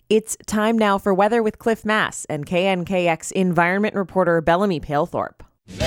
It's time now for Weather with Cliff Mass and KNKX environment reporter Bellamy Palethorpe.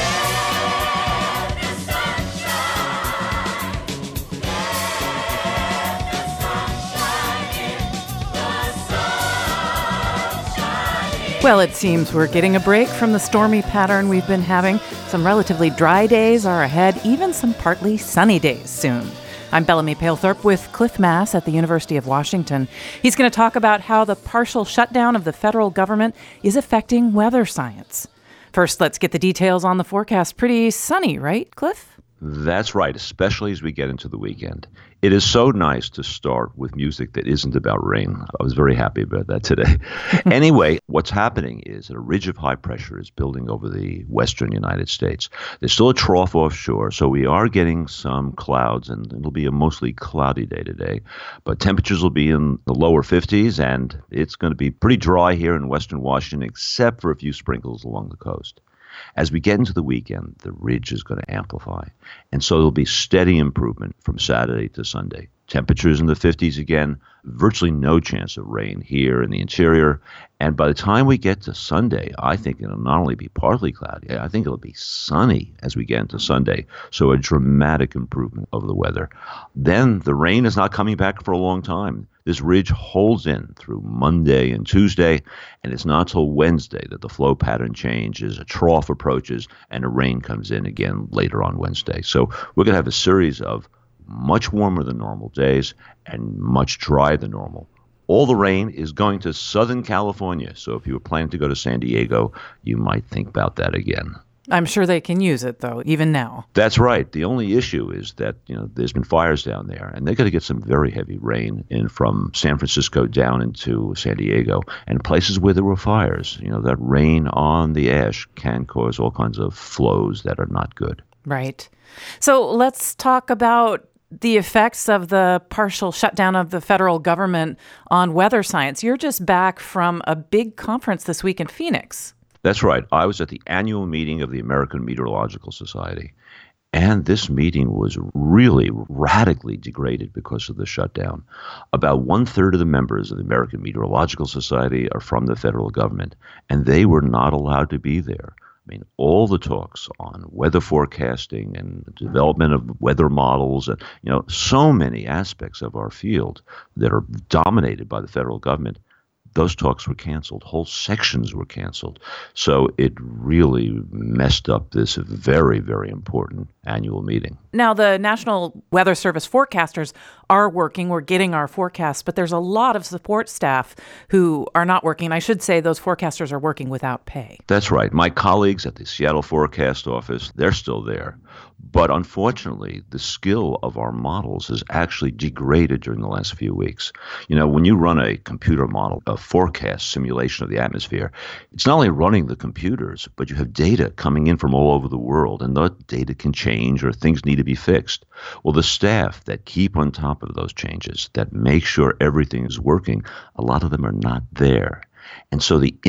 Well, it seems we're getting a break from the stormy pattern we've been having. Some relatively dry days are ahead, even some partly sunny days soon. I'm Bellamy Palethorpe with Cliff Mass at the University of Washington. He's going to talk about how the partial shutdown of the federal government is affecting weather science. First, let's get the details on the forecast. Pretty sunny, right, Cliff? That's right, especially as we get into the weekend. It is so nice to start with music that isn't about rain. I was very happy about that today. Anyway, what's happening is that a ridge of high pressure is building over the western United States. There's still a trough offshore, so we are getting some clouds, and it'll be a mostly cloudy day today. But temperatures will be in the lower 50s, and it's going to be pretty dry here in western Washington, except for a few sprinkles along the coast. As we get into the weekend, the ridge is going to amplify. And so there'll be steady improvement from Saturday to Sunday. Temperatures in the 50s again, virtually no chance of rain here in the interior. And by the time we get to Sunday, I think it'll not only be partly cloudy, I think it'll be sunny as we get into Sunday. So a dramatic improvement of the weather. Then the rain is not coming back for a long time. This ridge holds in through Monday and Tuesday, and it's not till Wednesday that the flow pattern changes, a trough approaches, and the rain comes in again later on Wednesday. So we're going to have a series of much warmer than normal days and much drier than normal. All the rain is going to Southern California, so if you were planning to go to San Diego, you might think about that again. I'm sure they can use it, though, even now. That's right. The only issue is that, there's been fires down there, and they're going to get some very heavy rain in from San Francisco down into San Diego, and places where there were fires. That rain on the ash can cause all kinds of flows that are not good. Right. So let's talk about the effects of the partial shutdown of the federal government on weather science. You're just back from a big conference this week in Phoenix. That's right. I was at the annual meeting of the American Meteorological Society, and this meeting was really radically degraded because of the shutdown. About 1/3 of the members of the American Meteorological Society are from the federal government, and they were not allowed to be there. I mean, all the talks on weather forecasting and the development of weather models, and so many aspects of our field that are dominated by the federal government, those talks were canceled. Whole sections were canceled. So it really messed up this very, very important annual meeting. Now, the National Weather Service forecasters are working. We're getting our forecasts, but there's a lot of support staff who are not working. I should say those forecasters are working without pay. That's right. My colleagues at the Seattle Forecast Office, they're still there. But unfortunately, the skill of our models has actually degraded during the last few weeks. When you run a computer model, a forecast simulation of the atmosphere, it's not only running the computers, but you have data coming in from all over the world, and that data can change or things need to be fixed. Well, the staff that keep on top of those changes, that make sure everything is working, a lot of them are not there. And so the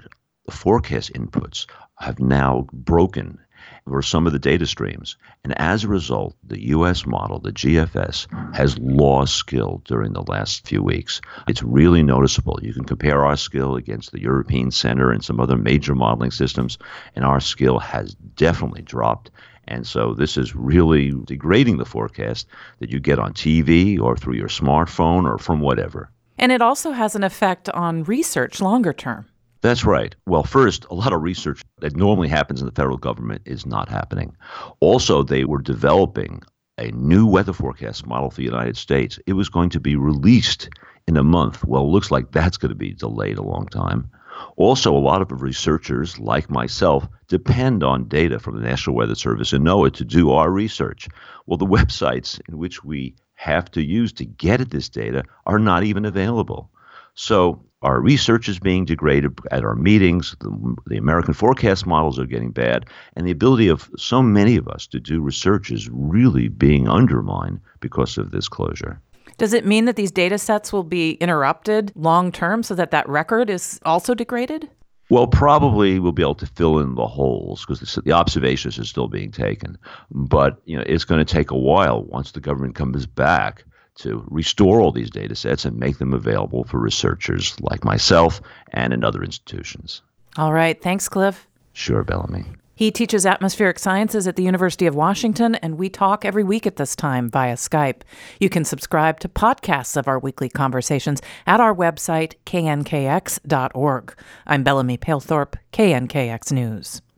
forecast inputs have now broken for some of the data streams. And as a result, the U.S. model, the GFS, has lost skill during the last few weeks. It's really noticeable. You can compare our skill against the European Center and some other major modeling systems, and our skill has definitely dropped. And so this is really degrading the forecast that you get on TV or through your smartphone or from whatever. And it also has an effect on research longer term. That's right. Well, first, a lot of research that normally happens in the federal government is not happening. Also, they were developing a new weather forecast model for the United States. It was going to be released in a month. Well, it looks like that's going to be delayed a long time. Also, a lot of researchers, like myself, depend on data from the National Weather Service and NOAA to do our research. Well, the websites in which we have to use to get at this data are not even available. So our research is being degraded at our meetings. The American forecast models are getting bad. And the ability of so many of us to do research is really being undermined because of this closure. Does it mean that these data sets will be interrupted long term so that record is also degraded? Well, probably we'll be able to fill in the holes because the observations are still being taken. But it's going to take a while once the government comes back to restore all these data sets and make them available for researchers like myself and in other institutions. All right. Thanks, Cliff. Sure, Bellamy. He teaches atmospheric sciences at the University of Washington, and we talk every week at this time via Skype. You can subscribe to podcasts of our weekly conversations at our website, knkx.org. I'm Bellamy Palethorpe, KNKX News.